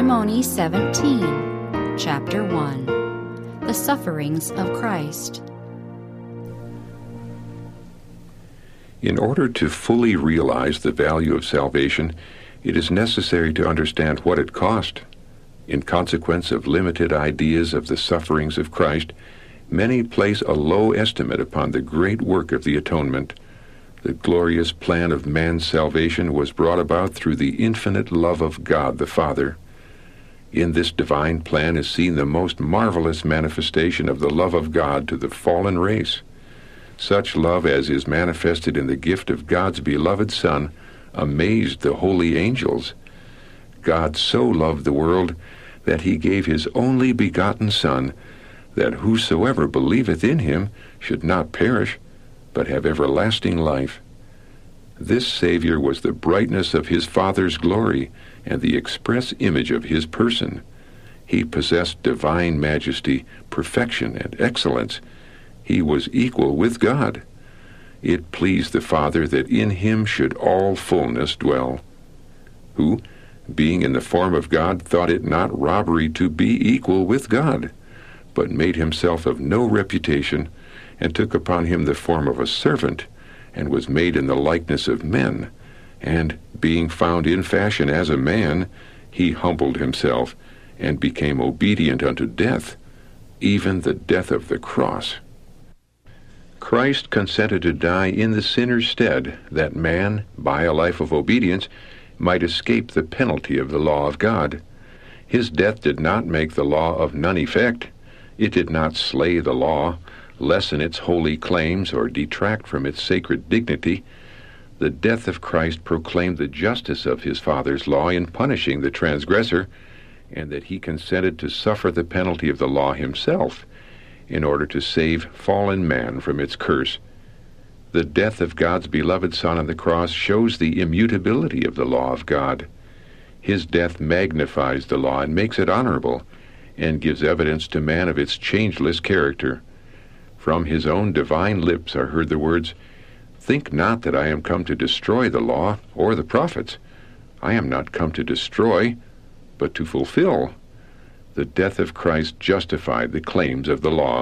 Testimony 17, Chapter 1, The Sufferings of Christ. In order to fully realize the value of salvation, it is necessary to understand what it cost. In consequence of limited ideas of the sufferings of Christ, many place a low estimate upon the great work of the atonement. The glorious plan of man's salvation was brought about through the infinite love of God the Father. In this divine plan is seen the most marvelous manifestation of the love of God to the fallen race. Such love as is manifested in the gift of God's beloved Son amazed the holy angels. God so loved the world that he gave his only begotten Son, that whosoever believeth in him should not perish, but have everlasting life. This Savior was the brightness of his Father's glory and the express image of his person. He possessed divine majesty, perfection, and excellence. He was equal with God. It pleased the Father that in him should all fullness dwell, who, being in the form of God, thought it not robbery to be equal with God, but made himself of no reputation, and took upon him the form of a servant, and was made in the likeness of men. And, being found in fashion as a man, he humbled himself, and became obedient unto death, even the death of the cross. Christ consented to die in the sinner's stead, that man, by a life of obedience, might escape the penalty of the law of God. His death did not make the law of none effect. It did not slay the law, lessen its holy claims, or detract from its sacred dignity. The death of Christ proclaimed the justice of his Father's law in punishing the transgressor, and that he consented to suffer the penalty of the law himself, in order to save fallen man from its curse. The death of God's beloved Son on the cross shows the immutability of the law of God. His death magnifies the law and makes it honorable, and gives evidence to man of its changeless character. From his own divine lips are heard the words, "Think not that I am come to destroy the law or the prophets. I am not come to destroy, but to fulfill." The death of Christ justified the claims of the law.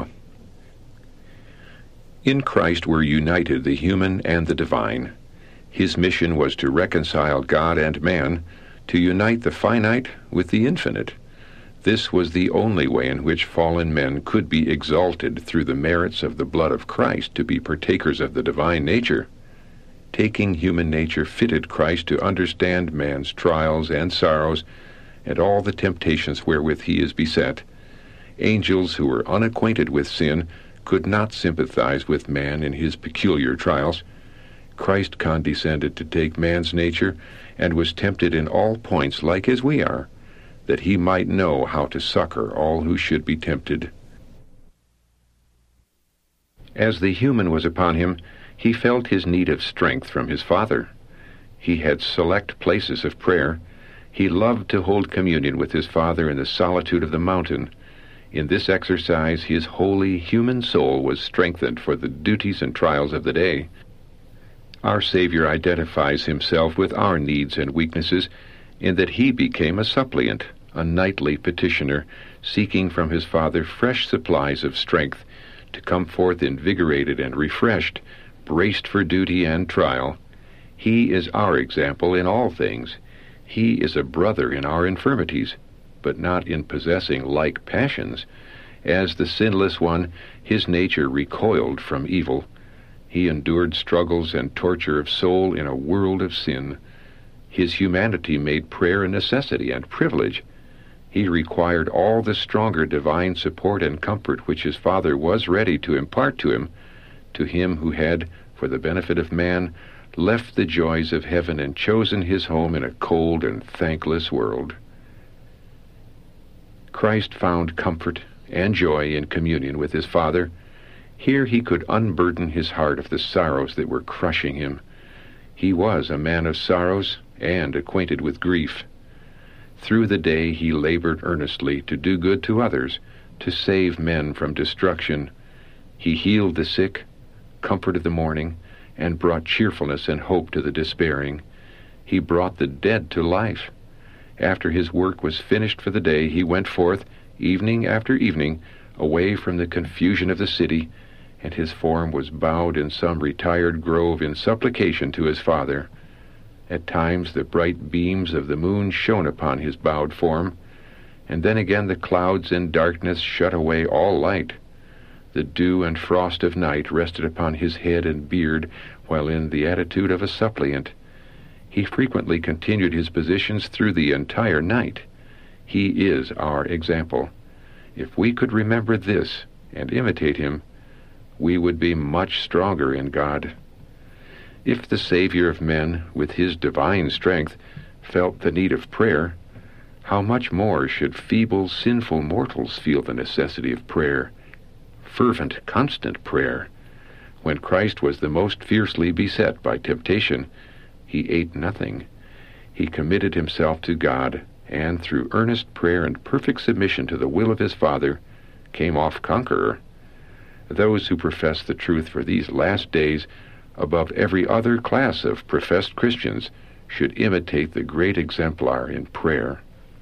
In Christ were united the human and the divine. His mission was to reconcile God and man, to unite the finite with the infinite. This was the only way in which fallen men could be exalted through the merits of the blood of Christ to be partakers of the divine nature. Taking human nature fitted Christ to understand man's trials and sorrows and all the temptations wherewith he is beset. Angels who were unacquainted with sin could not sympathize with man in his peculiar trials. Christ condescended to take man's nature and was tempted in all points like as we are, that he might know how to succor all who should be tempted. As the human was upon him, he felt his need of strength from his Father. He had select places of prayer. He loved to hold communion with his Father in the solitude of the mountain. In this exercise his holy human soul was strengthened for the duties and trials of the day. Our Savior identifies himself with our needs and weaknesses in that he became a suppliant, a nightly petitioner, seeking from his Father fresh supplies of strength to come forth invigorated and refreshed, braced for duty and trial. He is our example in all things. He is a brother in our infirmities, but not in possessing like passions. As the sinless one, his nature recoiled from evil. He endured struggles and torture of soul in a world of sin. His humanity made prayer a necessity and privilege. He required all the stronger divine support and comfort which his Father was ready to impart to him who had, for the benefit of man, left the joys of heaven and chosen his home in a cold and thankless world. Christ found comfort and joy in communion with his Father. Here he could unburden his heart of the sorrows that were crushing him. He was a man of sorrows and acquainted with grief. Through the day he labored earnestly to do good to others, to save men from destruction. He healed the sick, comforted the mourning, and brought cheerfulness and hope to the despairing. He brought the dead to life. After his work was finished for the day, he went forth, evening after evening, away from the confusion of the city, and his form was bowed in some retired grove in supplication to his Father. At times the bright beams of the moon shone upon his bowed form, and then again the clouds and darkness shut away all light. The dew and frost of night rested upon his head and beard, while in the attitude of a suppliant. He frequently continued his positions through the entire night. He is our example. If we could remember this and imitate him, we would be much stronger in God. If the Savior of men, with his divine strength, felt the need of prayer, how much more should feeble, sinful mortals feel the necessity of prayer, fervent, constant prayer? When Christ was the most fiercely beset by temptation, he ate nothing. He committed himself to God, and through earnest prayer and perfect submission to the will of his Father, came off conqueror. Those who profess the truth for these last days, above every other class of professed Christians, should imitate the great exemplar in prayer.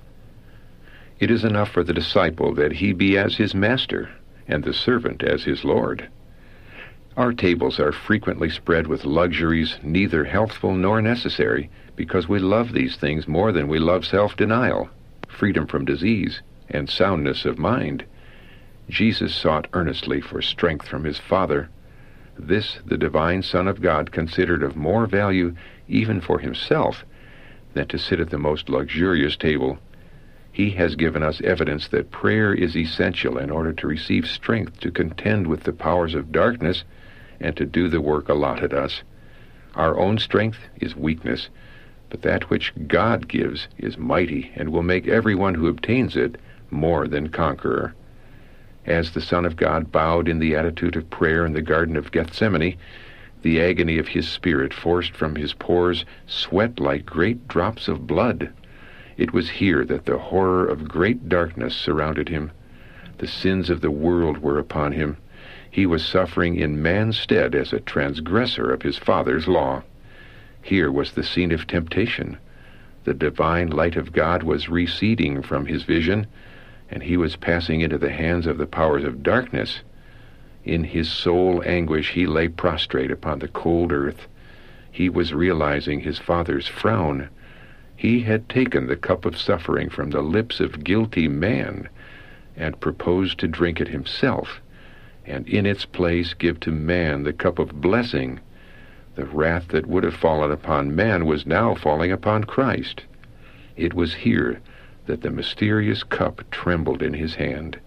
It is enough for the disciple that he be as his master, and the servant as his Lord. Our tables are frequently spread with luxuries neither healthful nor necessary, because we love these things more than we love self-denial, freedom from disease, and soundness of mind. Jesus sought earnestly for strength from his Father. This the divine Son of God considered of more value even for himself than to sit at the most luxurious table. He has given us evidence that prayer is essential in order to receive strength to contend with the powers of darkness and to do the work allotted us. Our own strength is weakness, but that which God gives is mighty and will make everyone who obtains it more than conqueror. As the Son of God bowed in the attitude of prayer in the Garden of Gethsemane, the agony of his spirit forced from his pores sweat like great drops of blood. It was here that the horror of great darkness surrounded him. The sins of the world were upon him. He was suffering in man's stead as a transgressor of his Father's law. Here was the scene of temptation. The divine light of God was receding from his vision, and he was passing into the hands of the powers of darkness. In his soul anguish he lay prostrate upon the cold earth. He was realizing his Father's frown. He had taken the cup of suffering from the lips of guilty man and proposed to drink it himself, and in its place give to man the cup of blessing. The wrath that would have fallen upon man was now falling upon Christ. It was here that the mysterious cup trembled in his hand.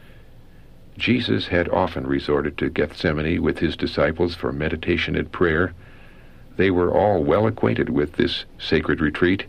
Jesus had often resorted to Gethsemane with his disciples for meditation and prayer. They were all well acquainted with this sacred retreat.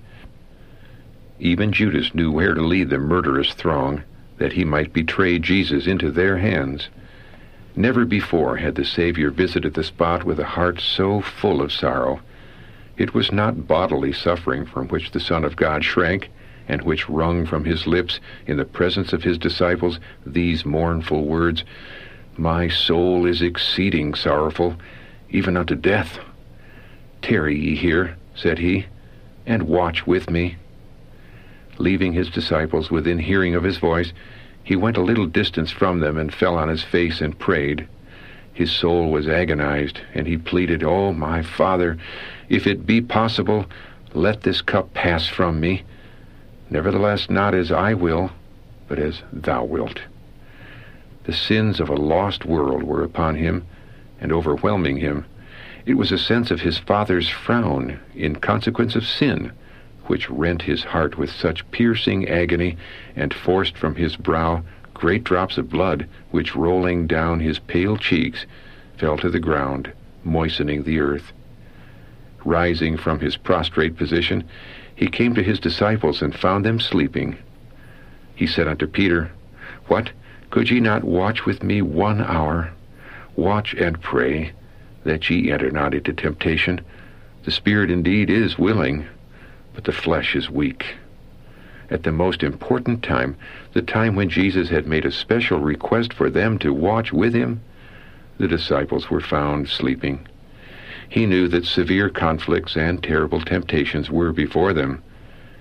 Even Judas knew where to lead the murderous throng, that he might betray Jesus into their hands. Never before had the Savior visited the spot with a heart so full of sorrow. It was not bodily suffering from which the Son of God shrank, and which wrung from his lips in the presence of his disciples these mournful words, "My soul is exceeding sorrowful, even unto death. Tarry ye here," said he, "and watch with me." Leaving his disciples within hearing of his voice, he went a little distance from them and fell on his face and prayed. His soul was agonized, and he pleaded, "Oh, my Father, if it be possible, let this cup pass from me. Nevertheless, not as I will, but as thou wilt." The sins of a lost world were upon him and overwhelming him. It was a sense of his Father's frown in consequence of sin which rent his heart with such piercing agony and forced from his brow great drops of blood, which, rolling down his pale cheeks, fell to the ground, moistening the earth. Rising from his prostrate position, he came to his disciples and found them sleeping. He said unto Peter, "What? Could ye not watch with me 1 hour? Watch and pray, that ye enter not into temptation. The spirit indeed is willing, but the flesh is weak." At the most important time, the time when Jesus had made a special request for them to watch with him, the disciples were found sleeping. He knew that severe conflicts and terrible temptations were before them.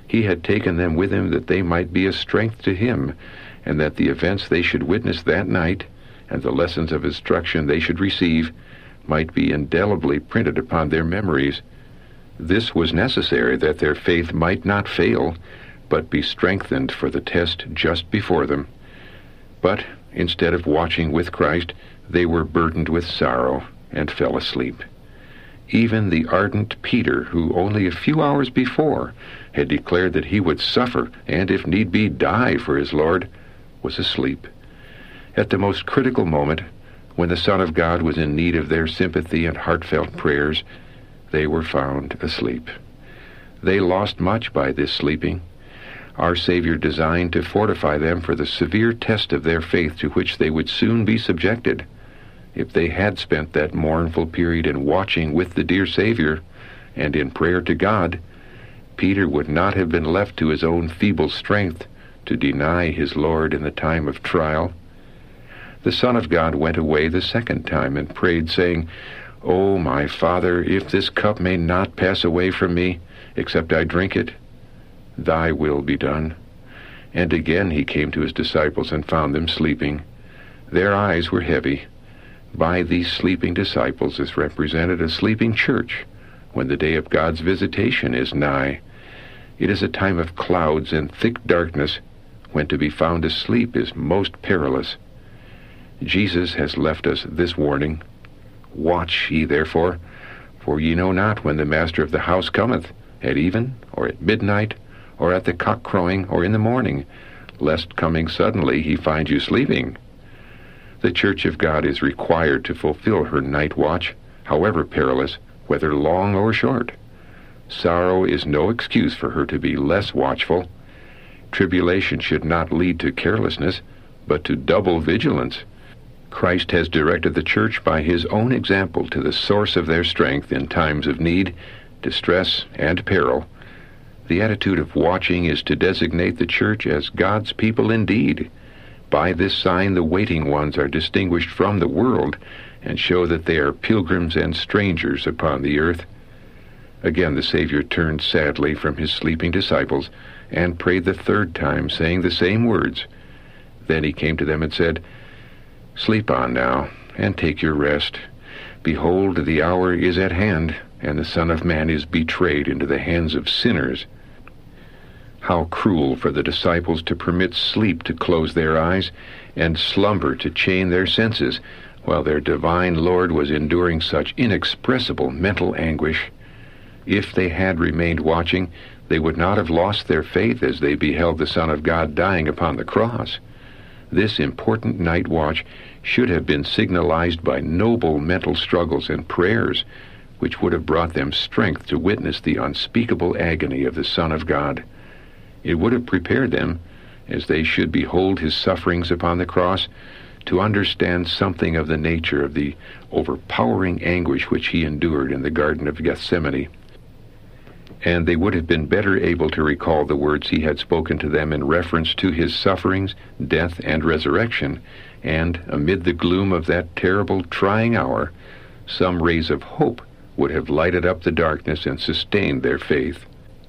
He had taken them with him that they might be a strength to him, and that the events they should witness that night, and the lessons of instruction they should receive, might be indelibly printed upon their memories. This was necessary that their faith might not fail, but be strengthened for the test just before them. But instead of watching with Christ, they were burdened with sorrow and fell asleep. Even the ardent Peter, who only a few hours before had declared that he would suffer and, if need be, die for his Lord, was asleep. At the most critical moment, when the Son of God was in need of their sympathy and heartfelt prayers, they were found asleep. They lost much by this sleeping. Our Savior designed to fortify them for the severe test of their faith to which they would soon be subjected. If they had spent that mournful period in watching with the dear Savior and in prayer to God, Peter would not have been left to his own feeble strength to deny his Lord in the time of trial. The Son of God went away the second time and prayed, saying, "O my Father, if this cup may not pass away from me, except I drink it, thy will be done." And again he came to his disciples and found them sleeping. Their eyes were heavy. By these sleeping disciples is represented a sleeping church when the day of God's visitation is nigh. It is a time of clouds and thick darkness, when to be found asleep is most perilous. Jesus has left us this warning: "Watch ye therefore, for ye know not when the master of the house cometh, at even, or at midnight, or at the cock crowing, or in the morning, lest coming suddenly he find you sleeping." The Church of God is required to fulfill her night watch, however perilous, whether long or short. Sorrow is no excuse for her to be less watchful. Tribulation should not lead to carelessness, but to double vigilance. Christ has directed the church by his own example to the source of their strength in times of need, distress, and peril. The attitude of watching is to designate the church as God's people indeed. By this sign the waiting ones are distinguished from the world and show that they are pilgrims and strangers upon the earth. Again the Savior turned sadly from his sleeping disciples and prayed the third time, saying the same words. Then he came to them and said, "Sleep on now, and take your rest. Behold, the hour is at hand, and the Son of Man is betrayed into the hands of sinners." How cruel for the disciples to permit sleep to close their eyes and slumber to chain their senses, while their divine Lord was enduring such inexpressible mental anguish. If they had remained watching, they would not have lost their faith as they beheld the Son of God dying upon the cross. This important night watch should have been signalized by noble mental struggles and prayers, which would have brought them strength to witness the unspeakable agony of the Son of God. It would have prepared them, as they should behold his sufferings upon the cross, to understand something of the nature of the overpowering anguish which he endured in the Garden of Gethsemane. And they would have been better able to recall the words he had spoken to them in reference to his sufferings, death, and resurrection, and, amid the gloom of that terrible, trying hour, some rays of hope would have lighted up the darkness and sustained their faith.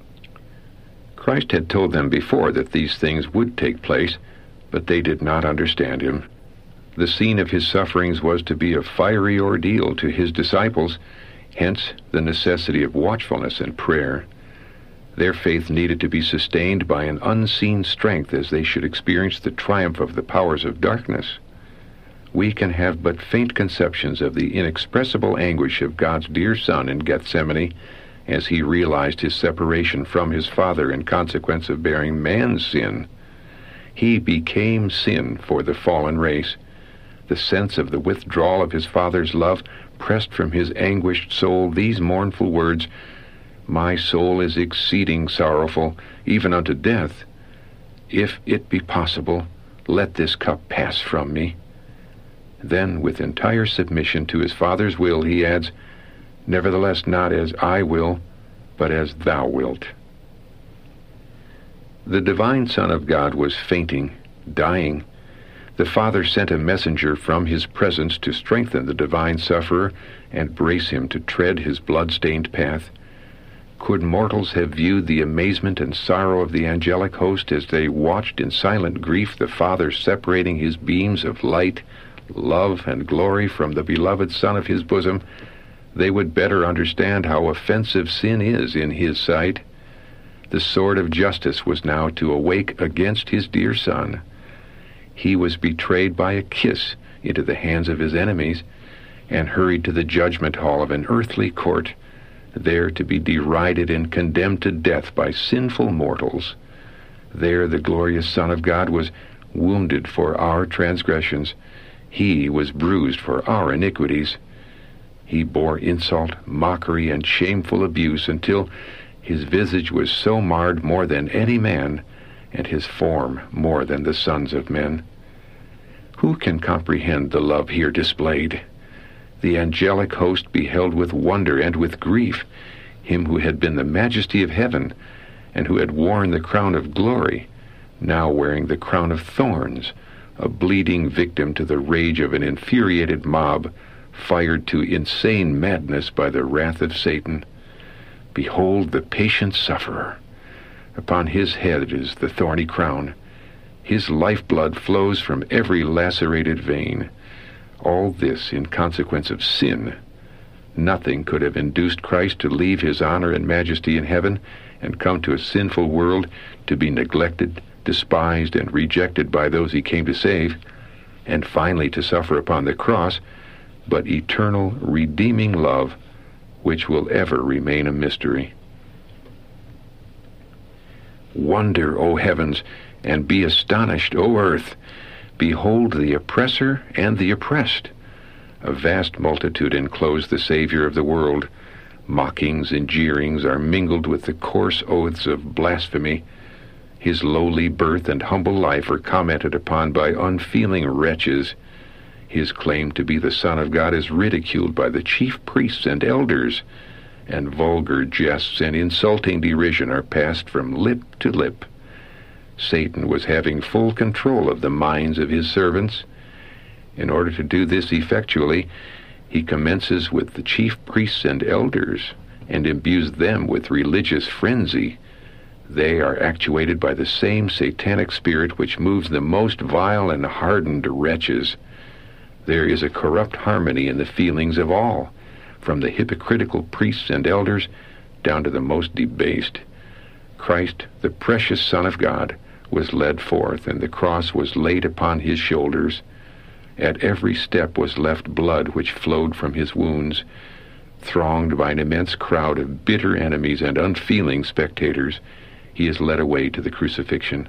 Christ had told them before that these things would take place, but they did not understand him. The scene of his sufferings was to be a fiery ordeal to his disciples, hence the necessity of watchfulness and prayer. Their faith needed to be sustained by an unseen strength as they should experience the triumph of the powers of darkness. We can have but faint conceptions of the inexpressible anguish of God's dear Son in Gethsemane, as he realized his separation from his Father in consequence of bearing man's sin. He became sin for the fallen race. The sense of the withdrawal of his Father's love pressed from his anguished soul these mournful words, "My soul is exceeding sorrowful, even unto death. If it be possible, let this cup pass from me." Then, with entire submission to his Father's will, he adds, "Nevertheless, not as I will, but as thou wilt." The divine Son of God was fainting, dying. The Father sent a messenger from his presence to strengthen the divine sufferer and brace him to tread his blood-stained path. Could mortals have viewed the amazement and sorrow of the angelic host as they watched in silent grief the Father separating his beams of light, love, and glory from the beloved Son of his bosom, they would better understand how offensive sin is in his sight. The sword of justice was now to awake against his dear Son. He was betrayed by a kiss into the hands of his enemies, and hurried to the judgment hall of an earthly court, there to be derided and condemned to death by sinful mortals. There the glorious Son of God was wounded for our transgressions. He was bruised for our iniquities. He bore insult, mockery, and shameful abuse until his visage was so marred more than any man, and his form more than the sons of men. Who can comprehend the love here displayed? The angelic host beheld with wonder and with grief him who had been the majesty of heaven, and who had worn the crown of glory, now wearing the crown of thorns, a bleeding victim to the rage of an infuriated mob, fired to insane madness by the wrath of Satan. Behold the patient sufferer. Upon his head is the thorny crown. His lifeblood flows from every lacerated vein. All this in consequence of sin. Nothing could have induced Christ to leave his honor and majesty in heaven and come to a sinful world to be neglected, despised, and rejected by those he came to save, and finally to suffer upon the cross, but eternal, redeeming love, which will ever remain a mystery. Wonder, O heavens, and be astonished, O earth. Behold the oppressor and the oppressed. A vast multitude enclose the Savior of the world. Mockings and jeerings are mingled with the coarse oaths of blasphemy. His lowly birth and humble life are commented upon by unfeeling wretches. His claim to be the Son of God is ridiculed by the chief priests and elders, and vulgar jests and insulting derision are passed from lip to lip. Satan was having full control of the minds of his servants. In order to do this effectually, he commences with the chief priests and elders, and imbues them with religious frenzy. They are actuated by the same satanic spirit which moves the most vile and hardened wretches. There is a corrupt harmony in the feelings of all, from the hypocritical priests and elders down to the most debased. Christ, the precious Son of God, was led forth, and the cross was laid upon his shoulders. At every step was left blood which flowed from his wounds. Thronged by an immense crowd of bitter enemies and unfeeling spectators, he is led away to the crucifixion.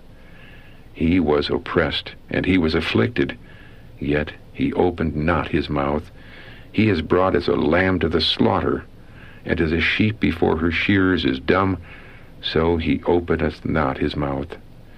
He was oppressed, and he was afflicted, yet he opened not his mouth. He is brought as a lamb to the slaughter, and as a sheep before her shearers is dumb, so he openeth not his mouth.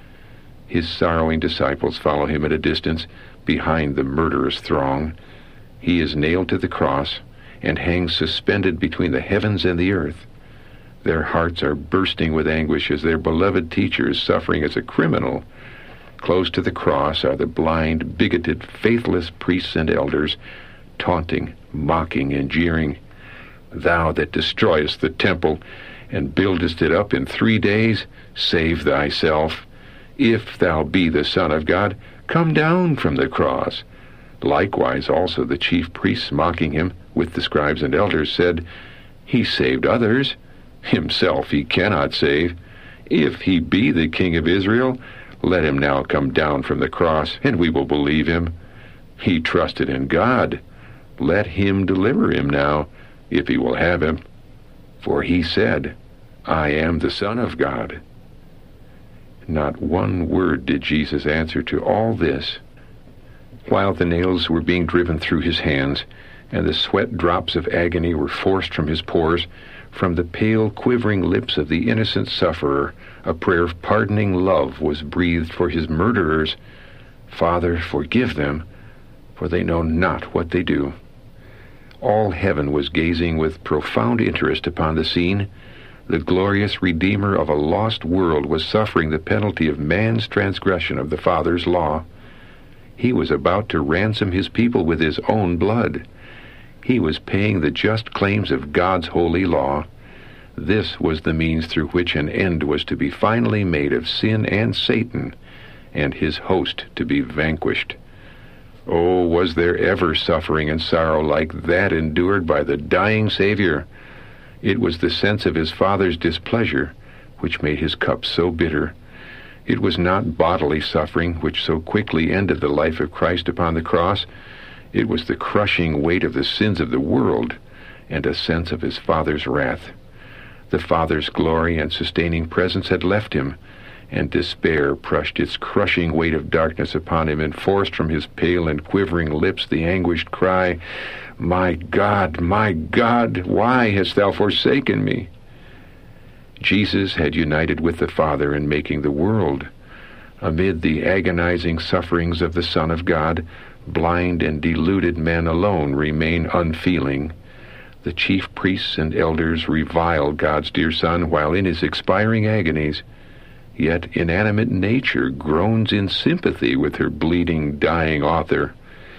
His sorrowing disciples follow him at a distance, behind the murderous throng. He is nailed to the cross, and hangs suspended between the heavens and the earth. Their hearts are bursting with anguish as their beloved teacher is suffering as a criminal. Close to the cross are the blind, bigoted, faithless priests and elders, taunting, mocking, and jeering. Thou that destroyest the temple, and buildest it up in 3 days, save thyself. If thou be the Son of God, come down from the cross. Likewise also the chief priests, mocking him with the scribes and elders, said, He saved others. Himself he cannot save. If he be the King of Israel, let him now come down from the cross, and we will believe him. He trusted in God. Let him deliver him now, if he will have him. For he said, I am the Son of God. Not one word did Jesus answer to all this. While the nails were being driven through his hands, and the sweat drops of agony were forced from his pores, from the pale, quivering lips of the innocent sufferer, a prayer of pardoning love was breathed for his murderers. Father, forgive them, for they know not what they do. All heaven was gazing with profound interest upon the scene. The glorious Redeemer of a lost world was suffering the penalty of man's transgression of the Father's law. He was about to ransom his people with his own blood. He was paying the just claims of God's holy law. This was the means through which an end was to be finally made of sin and Satan, and his host to be vanquished. Oh, was there ever suffering and sorrow like that endured by the dying Savior? It was the sense of his Father's displeasure which made his cup so bitter. It was not bodily suffering which so quickly ended the life of Christ upon the cross. It was the crushing weight of the sins of the world and a sense of his Father's wrath. The Father's glory and sustaining presence had left him, and despair pressed its crushing weight of darkness upon him and forced from his pale and quivering lips the anguished cry, my God, why hast thou forsaken me?" Jesus had united with the Father in making the world. Amid the agonizing sufferings of the Son of God, blind and deluded men alone remain unfeeling. The chief priests and elders revile God's dear Son while in his expiring agonies. Yet inanimate nature groans in sympathy with her bleeding, dying author.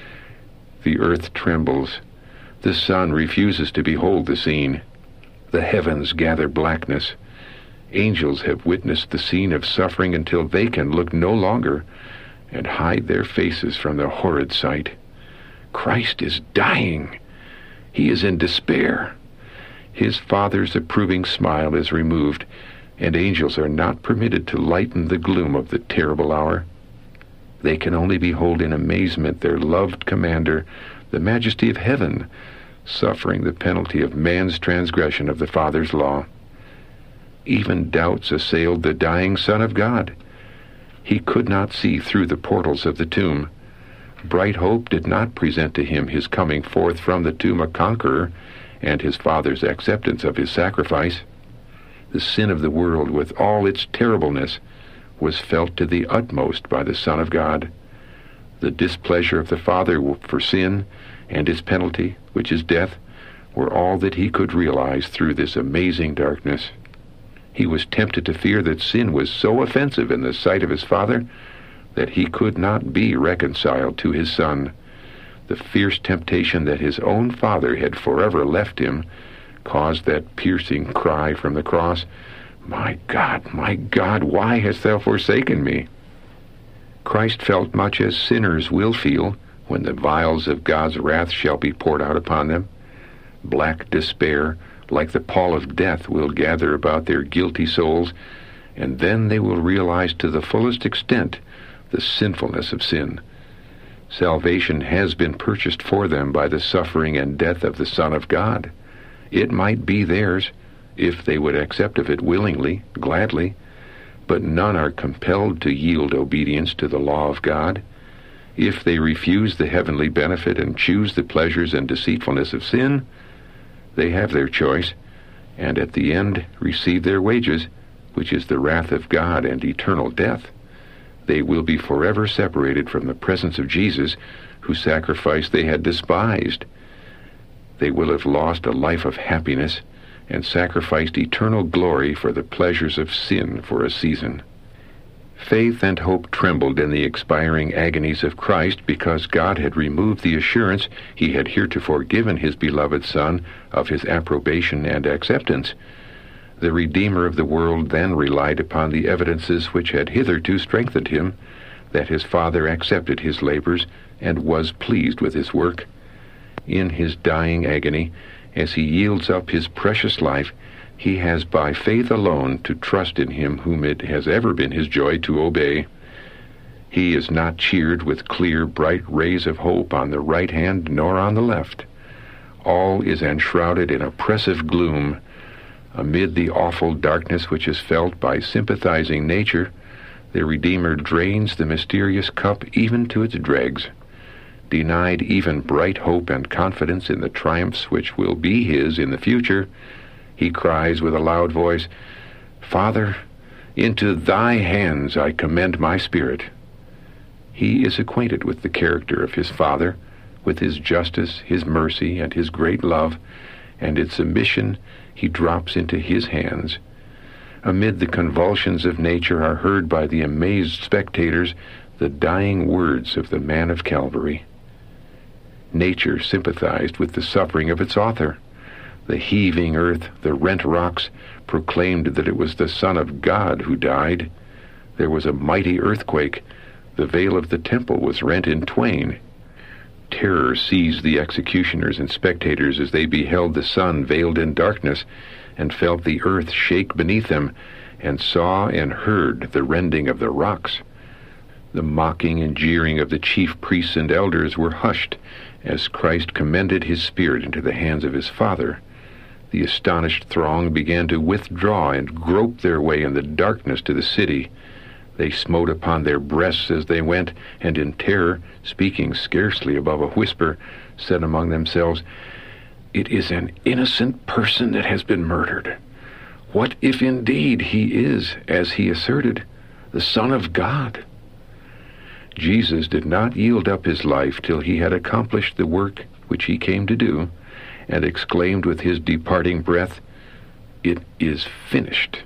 The earth trembles. The sun refuses to behold the scene. The heavens gather blackness. Angels have witnessed the scene of suffering until they can look no longer and hide their faces from the horrid sight. Christ is dying. He is in despair. His Father's approving smile is removed, and angels are not permitted to lighten the gloom of the terrible hour. They can only behold in amazement their loved commander, the majesty of heaven, suffering the penalty of man's transgression of the Father's law. Even doubts assailed the dying Son of God. He could not see through the portals of the tomb. Bright hope did not present to him his coming forth from the tomb a conqueror, and his Father's acceptance of his sacrifice. The sin of the world, with all its terribleness, was felt to the utmost by the Son of God. The displeasure of the Father for sin and its penalty, which is death, were all that he could realize through this amazing darkness. He was tempted to fear that sin was so offensive in the sight of his Father that he could not be reconciled to his Son. The fierce temptation that his own Father had forever left him caused that piercing cry from the cross, my God, why hast thou forsaken me?" Christ felt much as sinners will feel when the vials of God's wrath shall be poured out upon them. Black despair, like the pall of death, will gather about their guilty souls, and then they will realize to the fullest extent the sinfulness of sin. Salvation has been purchased for them by the suffering and death of the Son of God. It might be theirs, if they would accept of it willingly, gladly, but none are compelled to yield obedience to the law of God. If they refuse the heavenly benefit and choose the pleasures and deceitfulness of sin, they have their choice, and at the end receive their wages, which is the wrath of God and eternal death. They will be forever separated from the presence of Jesus, whose sacrifice they had despised. They will have lost a life of happiness and sacrificed eternal glory for the pleasures of sin for a season. Faith and hope trembled in the expiring agonies of Christ because God had removed the assurance he had heretofore given his beloved Son of his approbation and acceptance. The Redeemer of the world then relied upon the evidences which had hitherto strengthened him, that his Father accepted his labors and was pleased with his work. In his dying agony, as he yields up his precious life, he has by faith alone to trust in him whom it has ever been his joy to obey. He is not cheered with clear, bright rays of hope on the right hand nor on the left. All is enshrouded in oppressive gloom. Amid the awful darkness which is felt by sympathizing nature, the Redeemer drains the mysterious cup even to its dregs. Denied even bright hope and confidence in the triumphs which will be his in the future, he cries with a loud voice, "Father, into thy hands I commend my spirit." He is acquainted with the character of his Father, with his justice, his mercy, and his great love, and in submission he drops into his hands. Amid the convulsions of nature are heard by the amazed spectators the dying words of the man of Calvary. Nature sympathized with the suffering of its author. The heaving earth, the rent rocks, proclaimed that it was the Son of God who died. There was a mighty earthquake. The veil of the temple was rent in twain. Terror seized the executioners and spectators as they beheld the sun veiled in darkness, and felt the earth shake beneath them, and saw and heard the rending of the rocks. The mocking and jeering of the chief priests and elders were hushed as Christ commended his spirit into the hands of his Father. The astonished throng began to withdraw and grope their way in the darkness to the city. They smote upon their breasts as they went, and in terror, speaking scarcely above a whisper, said among themselves, "It is an innocent person that has been murdered. What if indeed he is, as he asserted, the Son of God?" Jesus did not yield up his life till he had accomplished the work which he came to do, and exclaimed with his departing breath, "It is finished."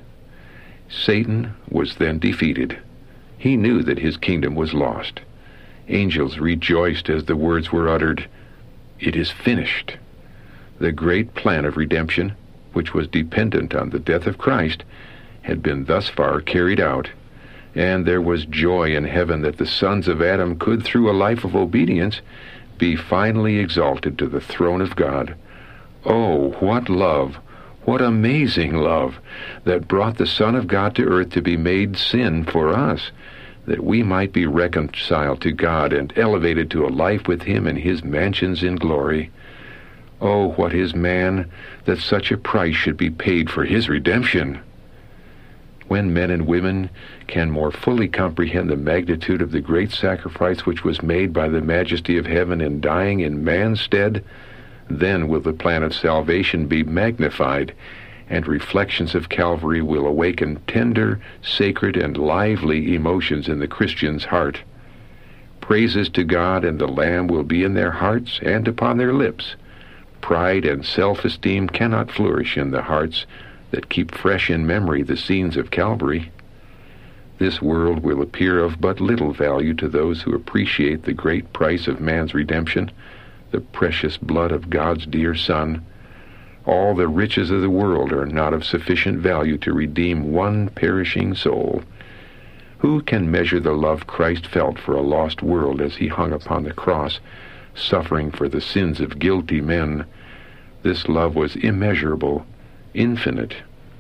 Satan was then defeated. He knew that his kingdom was lost. Angels rejoiced as the words were uttered, "It is finished." The great plan of redemption, which was dependent on the death of Christ, had been thus far carried out, and there was joy in heaven that the sons of Adam could, through a life of obedience, be finally exalted to the throne of God. Oh, what love, what amazing love, that brought the Son of God to earth to be made sin for us, that we might be reconciled to God and elevated to a life with him in his mansions in glory. Oh, what is man, that such a price should be paid for his redemption! When men and women can more fully comprehend the magnitude of the great sacrifice which was made by the majesty of heaven in dying in man's stead, then will the plan of salvation be magnified, and reflections of Calvary will awaken tender, sacred, and lively emotions in the Christian's heart. Praises to God and the Lamb will be in their hearts and upon their lips. Pride and self-esteem cannot flourish in the hearts that keep fresh in memory the scenes of Calvary. This world will appear of but little value to those who appreciate the great price of man's redemption, the precious blood of God's dear Son. All the riches of the world are not of sufficient value to redeem one perishing soul. Who can measure the love Christ felt for a lost world as he hung upon the cross, suffering for the sins of guilty men? This love was immeasurable, infinite.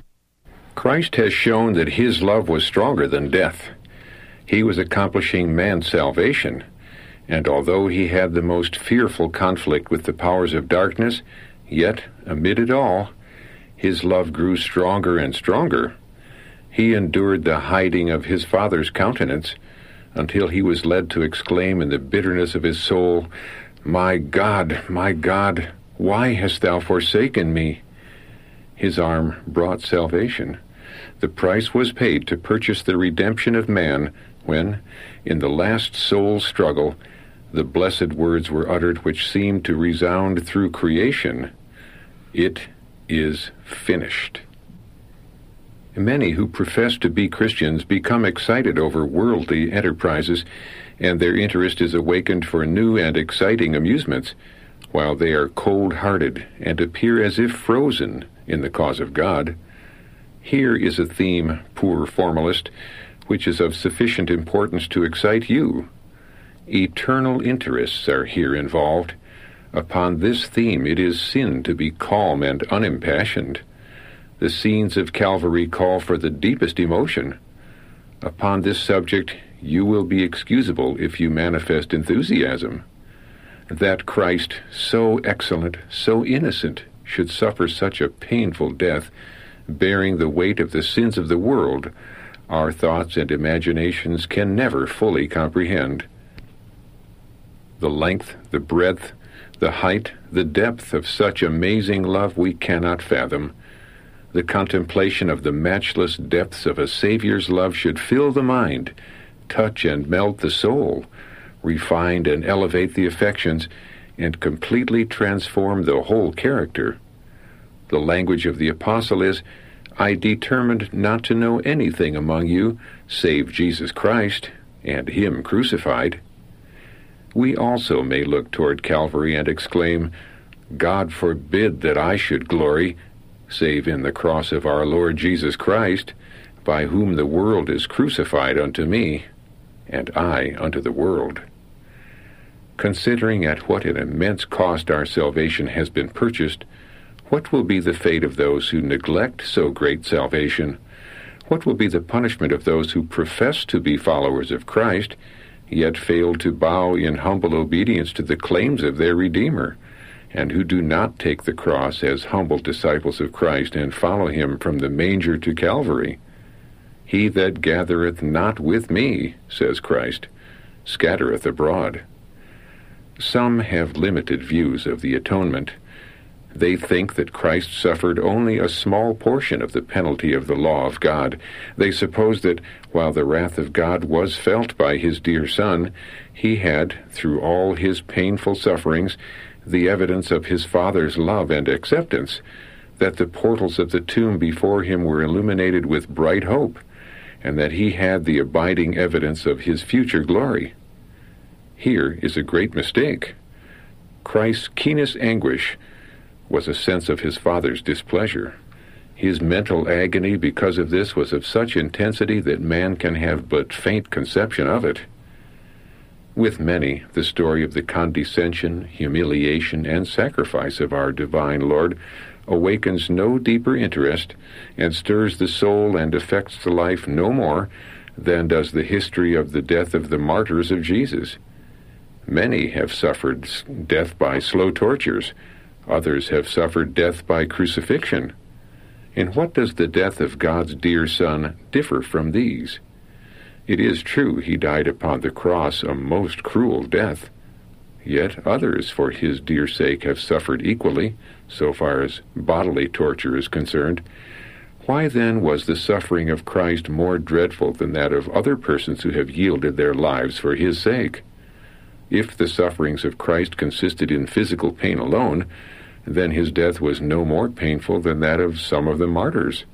Christ has shown that his love was stronger than death. He was accomplishing man's salvation, and although he had the most fearful conflict with the powers of darkness, yet, amid it all, his love grew stronger and stronger. He endured the hiding of his Father's countenance until he was led to exclaim in the bitterness of his soul, my God, why hast thou forsaken me?" His arm brought salvation. The price was paid to purchase the redemption of man when, in the last soul struggle, the blessed words were uttered which seemed to resound through creation. It is finished. Many who profess to be Christians become excited over worldly enterprises, and their interest is awakened for new and exciting amusements, while they are cold-hearted and appear as if frozen in the cause of God. Here is a theme, poor formalist, which is of sufficient importance to excite you. Eternal interests are here involved. Upon this theme it is sin to be calm and unimpassioned. The scenes of Calvary call for the deepest emotion. Upon this subject you will be excusable if you manifest enthusiasm. That Christ, so excellent, so innocent, should suffer such a painful death, bearing the weight of the sins of the world, our thoughts and imaginations can never fully comprehend. The length, the breadth, the height, the depth of such amazing love we cannot fathom. The contemplation of the matchless depths of a Savior's love should fill the mind, touch and melt the soul, refine and elevate the affections, and completely transform the whole character. The language of the apostle is, "I determined not to know anything among you save Jesus Christ, and him crucified." We also may look toward Calvary and exclaim, God forbid that I should glory, save in the cross of our Lord Jesus Christ, by whom the world is crucified unto me, and I unto the world. Considering at what an immense cost our salvation has been purchased, what will be the fate of those who neglect so great salvation? What will be the punishment of those who profess to be followers of Christ, yet fail to bow in humble obedience to the claims of their Redeemer, and who do not take the cross as humble disciples of Christ and follow him from the manger to Calvary? He that gathereth not with me, says Christ, scattereth abroad. Some have limited views of the atonement. They think that Christ suffered only a small portion of the penalty of the law of God. They suppose that while the wrath of God was felt by his dear Son, he had, through all his painful sufferings, the evidence of his Father's love and acceptance, that the portals of the tomb before him were illuminated with bright hope, and that he had the abiding evidence of his future glory. Here is a great mistake. Christ's keenest anguish was a sense of his Father's displeasure. His mental agony because of this was of such intensity that man can have but faint conception of it. With many, the story of the condescension, humiliation, and sacrifice of our divine Lord awakens no deeper interest and stirs the soul and affects the life no more than does the history of the death of the martyrs of Jesus. Many have suffered death by slow tortures. Others have suffered death by crucifixion. In what does the death of God's dear Son differ from these? It is true he died upon the cross a most cruel death. Yet others for his dear sake have suffered equally, so far as bodily torture is concerned. Why then was the suffering of Christ more dreadful than that of other persons who have yielded their lives for his sake? If the sufferings of Christ consisted in physical pain alone, then his death was no more painful than that of some of the martyrs.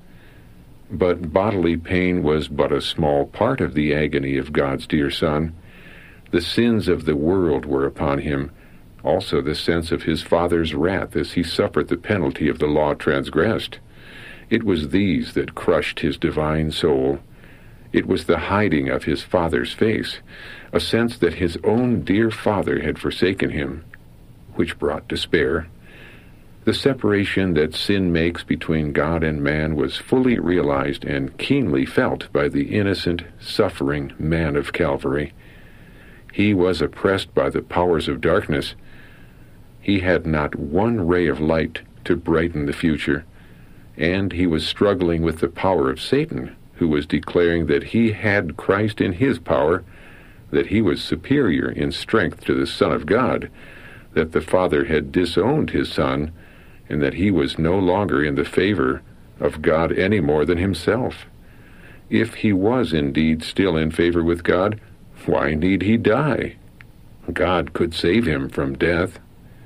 But bodily pain was but a small part of the agony of God's dear Son. The sins of the world were upon him, also the sense of his Father's wrath as he suffered the penalty of the law transgressed. It was these that crushed his divine soul. It was the hiding of his Father's face, a sense that his own dear Father had forsaken him, which brought despair. The separation that sin makes between God and man was fully realized and keenly felt by the innocent, suffering man of Calvary. He was oppressed by the powers of darkness. He had not one ray of light to brighten the future, and he was struggling with the power of Satan, who was declaring that he had Christ in his power, that he was superior in strength to the Son of God, that the Father had disowned his Son, and that he was no longer in the favor of God any more than himself. If he was indeed still in favor with God, why need he die? God could save him from death.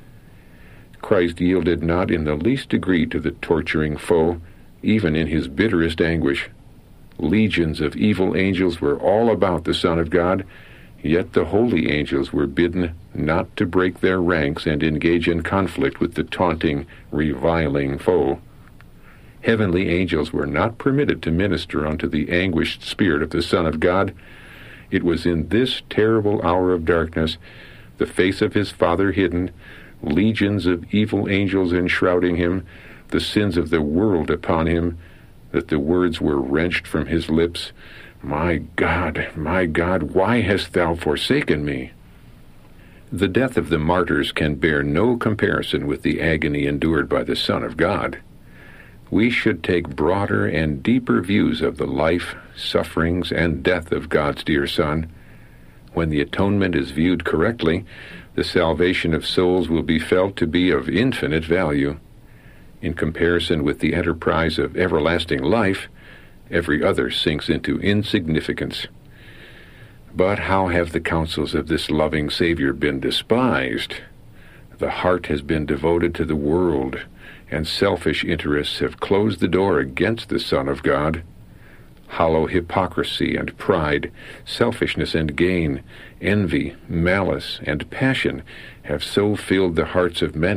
Christ yielded not in the least degree to the torturing foe, even in his bitterest anguish. Legions of evil angels were all about the Son of God, yet the holy angels were bidden not to break their ranks and engage in conflict with the taunting, reviling foe. Heavenly angels were not permitted to minister unto the anguished spirit of the Son of God. It was in this terrible hour of darkness, the face of his Father hidden, legions of evil angels enshrouding him, the sins of the world upon him, that the words were wrenched from his lips, my God, why hast thou forsaken me?" The death of the martyrs can bear no comparison with the agony endured by the Son of God. We should take broader and deeper views of the life, sufferings, and death of God's dear Son. When the atonement is viewed correctly, the salvation of souls will be felt to be of infinite value. In comparison with the enterprise of everlasting life, every other sinks into insignificance. But how have the counsels of this loving Savior been despised? The heart has been devoted to the world, and selfish interests have closed the door against the Son of God. Hollow hypocrisy and pride, selfishness and gain, envy, malice, and passion have so filled the hearts of many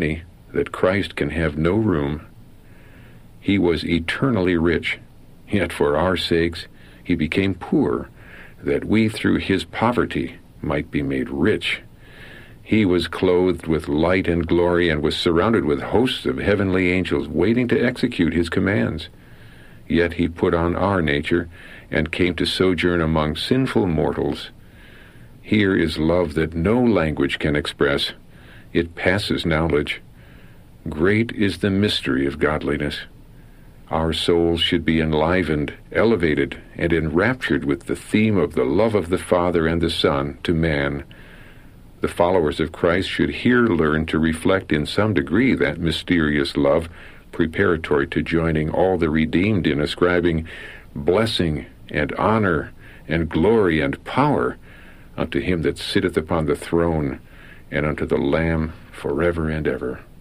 that Christ can have no room. He was eternally rich, yet for our sakes he became poor, that we through his poverty might be made rich. He was clothed with light and glory and was surrounded with hosts of heavenly angels waiting to execute his commands. Yet he put on our nature and came to sojourn among sinful mortals. Here is love that no language can express. It passes knowledge. Great is the mystery of godliness. Our souls should be enlivened, elevated, and enraptured with the theme of the love of the Father and the Son to man. The followers of Christ should here learn to reflect in some degree that mysterious love, preparatory to joining all the redeemed in ascribing blessing and honor and glory and power unto him that sitteth upon the throne, and unto the Lamb forever and ever.